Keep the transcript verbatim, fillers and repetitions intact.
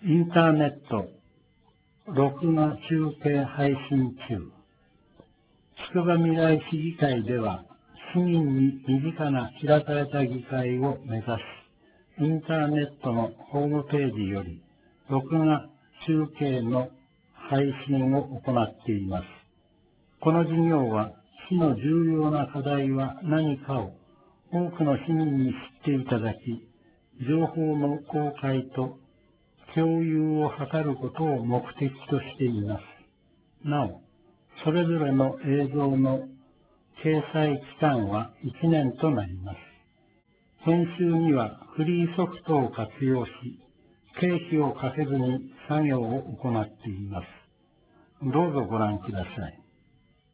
インターネット、録画中継配信中。つくばみらい市議会では、市民に身近な開かれた議会を目指し、インターネットのホームページより、録画中継の配信を行っています。この事業は、市の重要な課題は何かを多くの市民に知っていただき、情報の公開と共有を図ることを目的としています。なお、それぞれの映像の掲載期間はいちねんとなります。編集にはフリーソフトを活用し、経費をかけずに作業を行っています。どうぞご覧ください。